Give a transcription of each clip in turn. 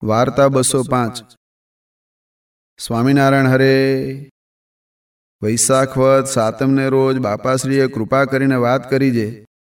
વાર્તા 205 સ્વામિનારાયણ હરે. વૈશાખ વદ સાતમને રોજ બાપાશ્રીએ કૃપા કરીને વાત કરી છે,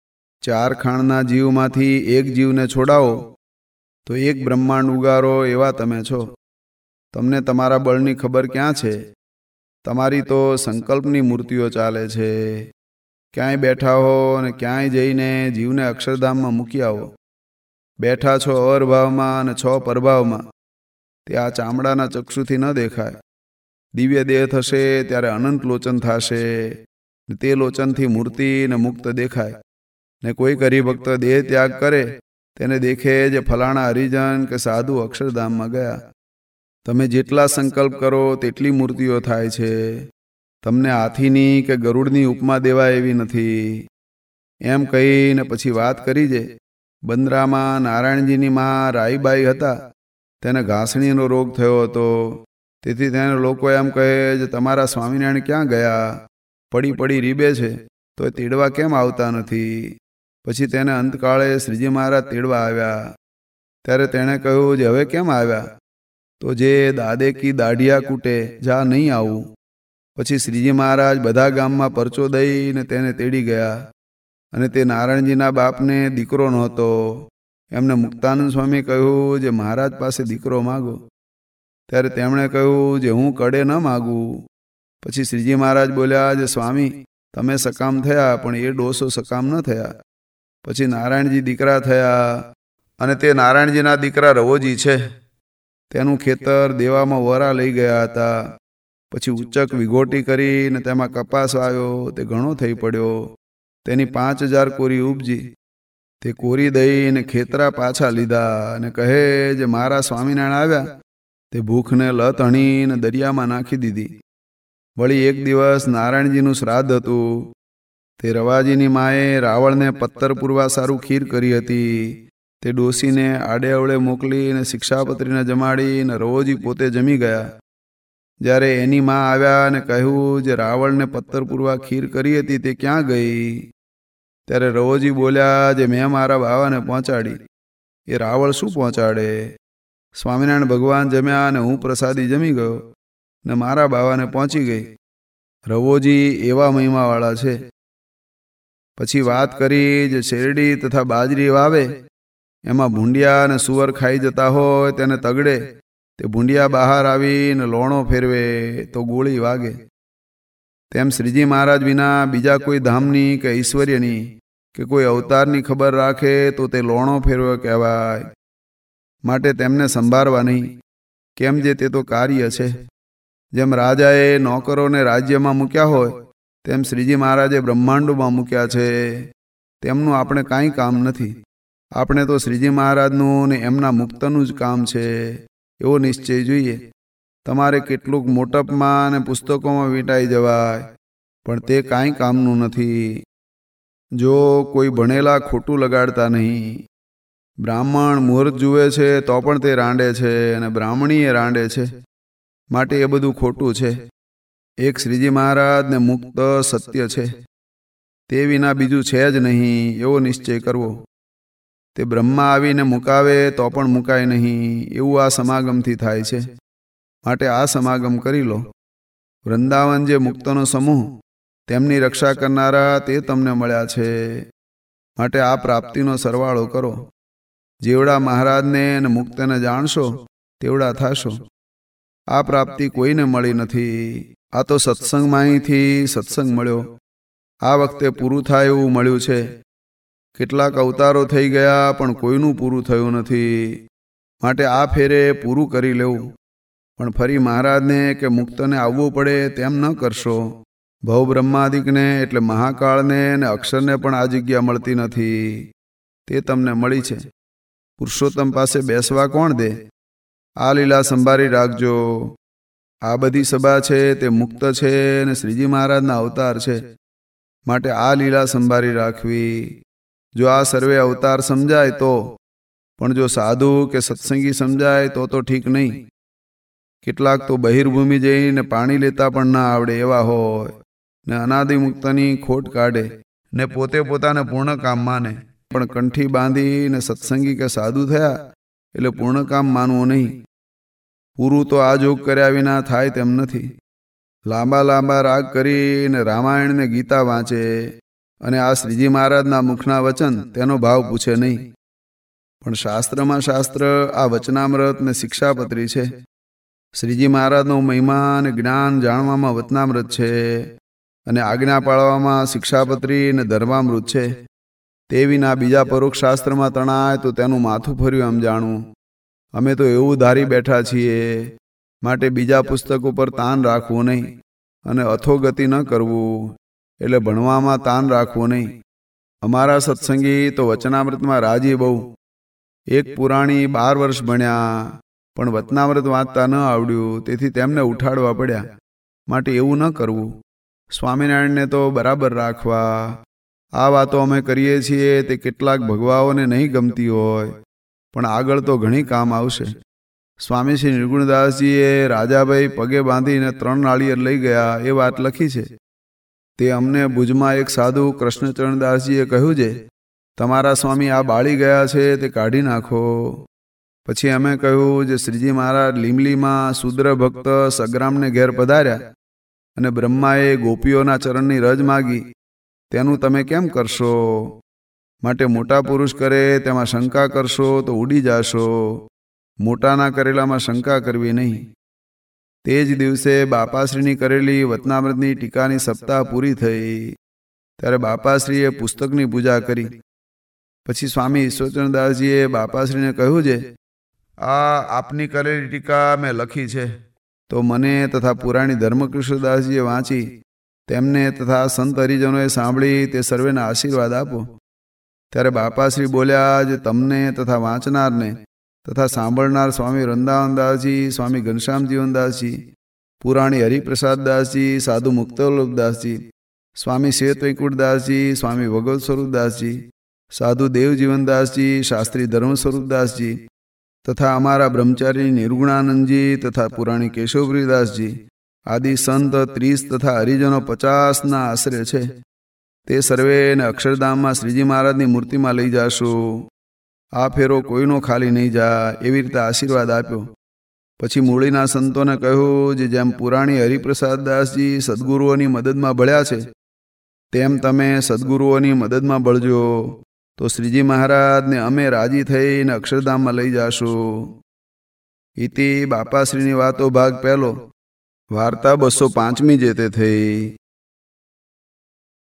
4 ખાણના જીવમાંથી એક જીવને છોડાવો તો એક બ્રહ્માંડ ઉગારો એવા તમે છો. તમને તમારા બળની ખબર ક્યાં છે? તમારી તો સંકલ્પની મૂર્તિઓ ચાલે છે. ક્યાંય બેઠા હો અને ક્યાંય જઈને જીવને અક્ષરધામમાં મૂકી આવો. બેઠા છો અરભાવમાં અને છો પરભાવમાં. તે આ ચામડાના ચક્ષુથી ન દેખાય. દિવ્ય દેહ થશે ત્યારે અનંત લોચન થશે, ને તે લોચનથી મૂર્તિ ને મુક્ત દેખાય. ને કોઈક હરિભક્ત દેહ ત્યાગ કરે તેને દેખે જે ફલાણા હરિજન કે સાધુ અક્ષરધામમાં ગયા. તમે જેટલા સંકલ્પ કરો તેટલી મૂર્તિઓ થાય છે. તમને હાથીની કે ગરુડની ઉપમા દેવાય એવી નથી. એમ કહીને પછી વાત કરી છે. બંદરામાં નારાયણજીની માં રાઈબાઈ હતા. તેને ઘાસણીનો રોગ થયો હતો. તેથી તેને લોકો એમ કહે છે, તમારા સ્વામિનારાયણ ક્યાં ગયા? પડી પડી રીબે છે તો એ તેડવા કેમ આવતા નથી? પછી તેને અંતકાળે શ્રીજી મહારાજ તેડવા આવ્યા. ત્યારે તેણે કહ્યું જે હવે કેમ આવ્યા? તો જે દાદે કી દાઢિયા કૂટે જા નહીં આવું. પછી શ્રીજી મહારાજ બધા ગામમાં પરચો દઈને તેને તેડી ગયા. અને તે નારાયણજીના બાપને દીકરો નહોતો. એમને મુક્તાનંદ સ્વામી કહ્યું જે મહારાજ પાસે દીકરો માગો. ત્યારે તેમણે કહ્યું જે હું કડે ન માગું. પછી શ્રીજી મહારાજ બોલ્યા જે સ્વામી તમે સકામ થયા પણ એ ડોસો સકામ ન થયા. પછી નારાયણજી દીકરા થયા. અને તે નારાયણજીના દીકરા રવોજી છે. તેનું ખેતર દેવામાં વરા લઈ ગયા હતા. પછી ઉચ્ચક વિઘોટી કરીને તેમાં કપાસ આવ્યો. તે ઘણો થઈ પડ્યો. તેની 5000 કોરી ઉપજી. તે કોરી દઈને ખેતરા પાછા લીધા અને કહે જે મારા સ્વામિનારાયણ આવ્યા. તે ભૂખને લત હણીને દરિયામાં નાખી દીધી. વળી એક દિવસ નારાયણજીનું શ્રાદ્ધ હતું. તે રવાજીની માએ રાવળને પત્તર પૂરવા સારું ખીર કરી હતી. તે ડોસીને આડે અવળે મોકલીને શિક્ષાપત્રીને જમાડીને રવોજી પોતે જમી ગયા. જ્યારે એની માં આવ્યા અને કહ્યું જે રાવળને પત્તર પૂરવા ખીર કરી હતી તે ક્યાં ગઈ? ત્યારે રવોજી બોલ્યા જે મેં મારા બાવાને પહોંચાડી. એ રાવળ શું પહોંચાડે? સ્વામિનારાયણ ભગવાન જમ્યા અને હું પ્રસાદી જમી ગયો ને મારા બાવાને પહોંચી ગઈ. રવોજી એવા મહિમાવાળા છે. પછી વાત કરી જે શેરડી તથા બાજરી વાવે એમાં ભૂંડિયા અને સુવર ખાઈ જતા હોય તેને તગડે. તે ભૂંડિયા બહાર આવીને લોણો ફેરવે તો ગોળી વાગે. તેમ શ્રીજી મહારાજ વિના બીજા કોઈ ધામની કે ઐશ્વર્યની કે કોઈ અવતારની ખબર રાખે તો તે લોણો ફેરવે કહેવાય. માટે તેમને સંભાળવા નહીં. કેમ જે તે તો કાર્ય છે. જેમ રાજાએ નોકરોને રાજ્યમાં મૂક્યા હોય તેમ શ્રીજી મહારાજે બ્રહ્માંડોમાં મૂક્યા છે. તેમનું આપણે કાંઈ કામ નથી. આપણે તો શ્રીજી મહારાજનું ને એમના મુક્તનું જ કામ છે એવો નિશ્ચય જોઈએ. તમારે કેટલુંક મોટપમાં અને પુસ્તકોમાં વીંટાઈ જવાય પણ તે કાંઈ કામનું નથી. જો કોઈ ભણેલા ખોટું લગાડતા નહીં. બ્રાહ્મણ મુહૂર્ત જુએ છે તો પણ તે રાંડે છે અને બ્રાહ્મણીએ રાંડે છે. માટે એ બધું ખોટું છે. એક શ્રીજી મહારાજ ને મુક્ત સત્ય છે. તે વિના બીજું છે જ નહીં એવો નિશ્ચય કરવો. તે બ્રહ્મા આવીને મુકાવે તો પણ મુકાય નહીં એવું આ સમાગમથી થાય છે. માટે આ સમાગમ કરી લો. વૃંદાવન જે મુક્તનો સમૂહ તેમની રક્ષા કરનારા તે તમને મળ્યા છે. માટે આ પ્રાપ્તિનો સરવાળો કરો. જેવડા મહારાજને અને મુક્તને જાણશો તેવડા થશો. આ પ્રાપ્તિ કોઈને મળી નથી. આ તો સત્સંગમાંથી સત્સંગ મળ્યો. આ વખતે પૂરું થાય એવું મળ્યું છે. કેટલાક અવતારો થઈ ગયા પણ કોઈનું પૂરું થયું નથી. માટે આ ફેરે પૂરું કરી લેવું. પણ ફરી મહારાજને કે મુક્તને આવવું પડે તેમ ન કરશો. ભવ બ્રહ્માદિકને એટલે મહાકાળને અને અક્ષરને પણ આ જગ્યા મળતી નથી. તે તમને મળી છે. પુરુષોત્તમ પાસે બેસવા કોણ દે? આ લીલા સંભાળી રાખજો. આ બધી સભા છે તે મુક્ત છે અને શ્રીજી મહારાજના અવતાર છે. માટે આ લીલા સંભાળી રાખવી. જો આ સર્વે અવતાર સમજાય તો, પણ જો સાધુ કે સત્સંગી સમજાય તો ઠીક નહીં. કેટલાક તો બહિર્ભૂમિ જઈને પાણી લેતા પણ ના આવડે એવા હોય ને અનાદિમુક્તની ખોટ કાઢે ને પોતે પોતાને પૂર્ણ કામ માને. પણ કંઠી બાંધીને સત્સંગી કે સાધુ થયા એટલે પૂર્ણ કામ માનવું નહીં. પૂરું તો આ જોગ કર્યા વિના થાય તેમ નથી. લાંબા લાંબા રાગ કરીને રામાયણ ને ગીતા વાંચે અને આ શ્રીજી મહારાજના મુખના વચન તેનો ભાવ પૂછે નહીં. પણ શાસ્ત્રમાં શાસ્ત્ર આ વચનામૃત ને શિક્ષાપત્રી છે. શ્રીજી મહારાજનો મહિમા અને જ્ઞાન જાણવામાં વચનામૃત છે અને આજ્ઞા પાળવામાં શિક્ષાપત્રી અને ધર્મામૃત છે. તે વિના બીજા પરોક્ષ શાસ્ત્રમાં તણાય તો તેનું માથું ફર્યું એમ જાણવું. અમે તો એવું ધારી બેઠા છીએ, માટે બીજા પુસ્તકો પર તાન રાખવું નહીં અને અથોગતિ ન કરવું, એટલે ભણવામાં તાન રાખવું નહીં. અમારા સત્સંગી તો વચનામૃતમાં રાજી બહુ. એક પુરાણી 12 વર્ષ ભણ્યા, પણ વચનામૃત વાંચતા ન આવડ્યું, તેથી તેમને ઉઠાડવા પડ્યા. માટે એવું ન કરવું. સ્વામિનારાયણને તો બરાબર રાખવા. આ વાતો અમે કરીએ છીએ તે કેટલાક ભગવાઓને નહીં ગમતી હોય, પણ આગળ તો ઘણી કામ આવશે. સ્વામી શ્રી નિર્ગુણદાસજીએ રાજાભાઈ પગે બાંધીને 3 નાળિયેર લઈ ગયા એ વાત લખી છે. તે અમને ભુજમાં એક સાધુ કૃષ્ણચરણદાસજીએ કહ્યું છે, તમારા સ્વામી આ બાળી ગયા છે તે કાઢી નાખો. પછી અમે કહ્યું, જે શ્રીજી મહારાજ લીમલીમાં શુદ્ર ભક્ત સગ્રામને ઘેર પધાર્યા અને બ્રહ્માએ ગોપીઓના ચરણની રજ માગી, તેનું તમે કેમ કરશો? માટે મોટા પુરુષ કરે તેમાં શંકા કરશો તો ઉડી જાશો. મોટાના કરેલામાં શંકા કરવી નહીં. તે જ દિવસે બાપાશ્રીની કરેલી વચનામૃતની ટીકાની સપ્તાહ પૂરી થઈ. ત્યારે બાપાશ્રીએ પુસ્તકની પૂજા કરી. પછી સ્વામી ઈશ્વરચંદ્રદાસજીએ બાપાશ્રીને કહ્યું છે, આ આપની કરેલી ટીકા મેં લખી છે, તો મને તથા પુરાણી ધર્મકૃષ્ણદાસજીએ વાંચી, તેમને તથા સંત હરિજનોએ સાંભળી તે સર્વેના આશીર્વાદ આપો. ત્યારે બાપાશ્રી બોલ્યા, જે તમને તથા વાંચનારને તથા સાંભળનાર સ્વામી વૃંદાવનદાસજી, સ્વામી ઘનશ્યામજીવનદાસજી, પુરાણી હરિપ્રસાદદાસજી, સાધુ મુક્તવલ્લભદાસજી, સ્વામી શ્વેતવૈકુંઠદાસજી, સ્વામી ભગવત સ્વરૂપદાસજી, સાધુ દેવજીવનદાસજી, શાસ્ત્રી ધર્મસ્વરૂપદાસજી તથા અમારા બ્રહ્મચારી નિર્ગુણાનંદજી તથા પુરાણી કેશવપ્રિયદાસજી આદિ સંત 30 તથા હરિજનો 50ના આશરે છે. તે સર્વેને અક્ષરધામમાં શ્રીજી મહારાજની મૂર્તિમાં લઈ જાશું. આ ફેરો કોઈનો ખાલી નહીં જાય, એવી રીતે આશીર્વાદ આપ્યો. પછી મૂળીના સંતોને કહ્યું, જે જેમ પુરાણી હરિપ્રસાદદાસજી સદગુરુઓની મદદમાં બળ્યા છે, તેમ તમે સદગુરુઓની મદદમાં બળજો, તો શ્રીજી મહારાજને અમે રાજી થઈને અક્ષરધામમાં લઈ જાશું. ઇતિ બાપાશ્રીની વાતો ભાગ 1. વાર્તા 205મી જે તે થઈ.